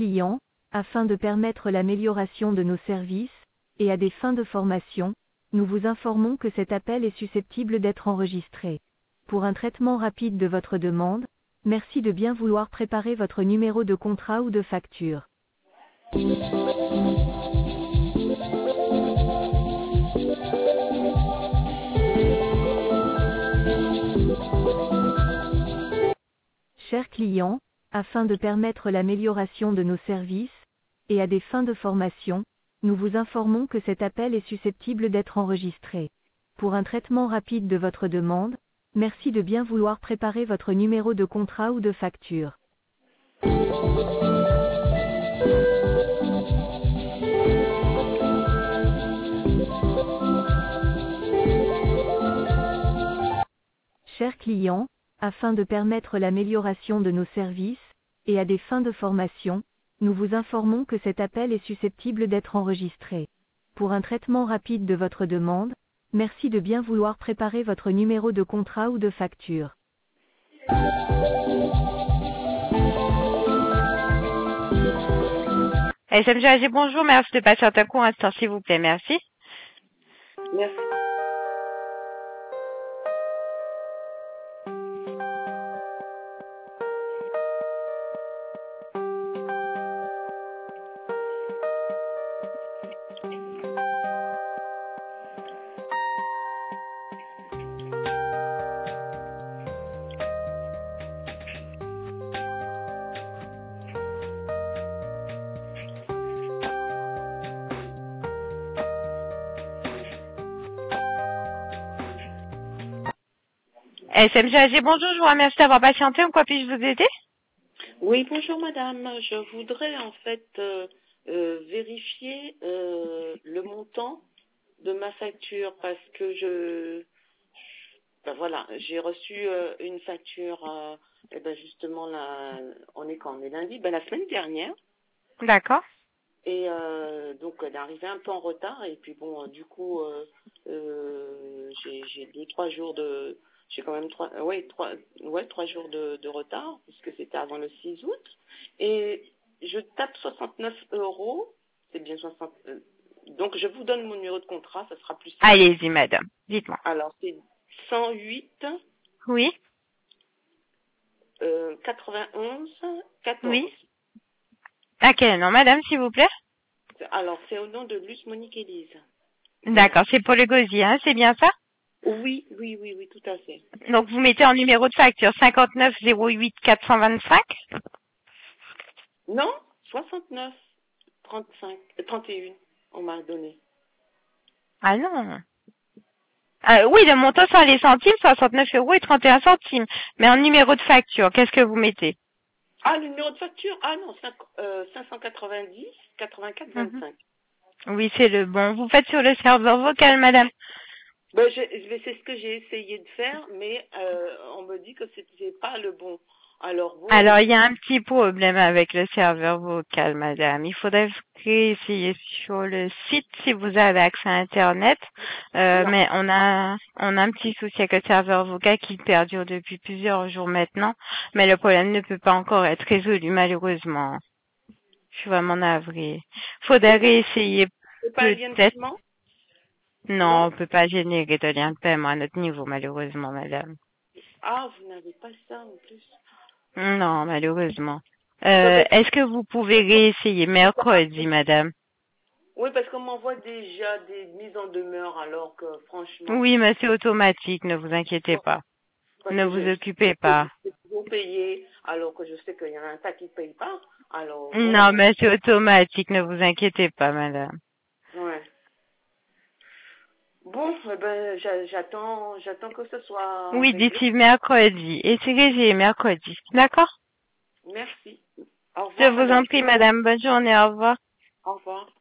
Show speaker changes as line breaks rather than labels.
clients, afin de permettre l'amélioration de nos services, et à des fins de formation, nous vous informons que cet appel est susceptible d'être enregistré. Pour un traitement rapide de votre demande, merci de bien vouloir préparer votre numéro de contrat ou de facture. Chers clients, afin de permettre l'amélioration de nos services, et à des fins de formation, nous vous informons que cet appel est susceptible d'être enregistré. Pour un traitement rapide de votre demande, merci de bien vouloir préparer votre numéro de contrat ou de facture. Chers clients, afin de permettre l'amélioration de nos services, et à des fins de formation, nous vous informons que cet appel est susceptible d'être enregistré. Pour un traitement rapide de votre demande, merci de bien vouloir préparer votre numéro de contrat ou de facture.
SMG, bonjour, merci de patienter un court instant, s'il vous plaît, merci.
Merci.
SMG, bonjour, je vous remercie d'avoir patienté, en quoi puis-je vous aider?
Oui, bonjour madame. Je voudrais en fait vérifier le montant de ma facture parce que voilà, j'ai reçu une facture justement là, on est quand on est lundi, la semaine dernière.
D'accord.
Et donc elle est arrivée un peu en retard et puis bon du coup j'ai 2-3 jours de j'ai quand même 3 jours de retard puisque c'était avant le 6 août et je tape 69 €, c'est bien 60 donc je vous donne mon numéro de contrat, ça sera plus simple.
Allez-y madame, dites-moi.
Alors c'est 108
Oui.
91 14.
Oui. À quel nom madame, s'il vous plaît?
Alors c'est au nom de Luce Monique Élise.
D'accord, c'est pour le gosier, hein, c'est bien ça?
Oui, tout à fait.
Donc vous mettez en numéro de facture 59 08 425.
Non, 69 35 31 on m'a donné.
Ah non. Oui, le montant sans les centimes, 69 € et 31 centimes. Mais en numéro de facture, qu'est-ce que vous mettez?
Ah, le numéro de facture? Ah non, 590 84 25.
Oui, c'est le bon. Vous faites sur le serveur vocal, madame?
C'est ce que j'ai essayé de faire, mais on me dit que c'était pas le bon. Alors,
il y a un petit problème avec le serveur vocal, madame. Il faudrait essayer sur le site si vous avez accès à Internet. Mais on a un petit souci avec le serveur vocal qui perdure depuis plusieurs jours maintenant. Mais le problème ne peut pas encore être résolu, malheureusement. Je suis vraiment navrée. Faudrait réessayer peut-être. Non, on peut pas générer de lien de paiement à notre niveau, malheureusement, madame.
Ah, vous n'avez pas ça en plus?
Non, malheureusement. Est-ce que vous pouvez réessayer mercredi, madame?
Oui, parce qu'on m'envoie déjà des mises en demeure, alors que franchement...
Oui, mais c'est automatique, ne vous inquiétez pas. Ne vous occupez pas.
C'est toujours payé, alors que je sais qu'il y en a un tas qui ne paye pas. Alors,
non, mais c'est automatique, ne vous inquiétez pas, madame.
Ouais. Bon, j'attends que ce soit...
Oui, d'ici mercredi. Essayez mercredi. D'accord?
Merci. Au revoir,
Je vous en prie, madame. Bonne journée. Au revoir.
Au revoir.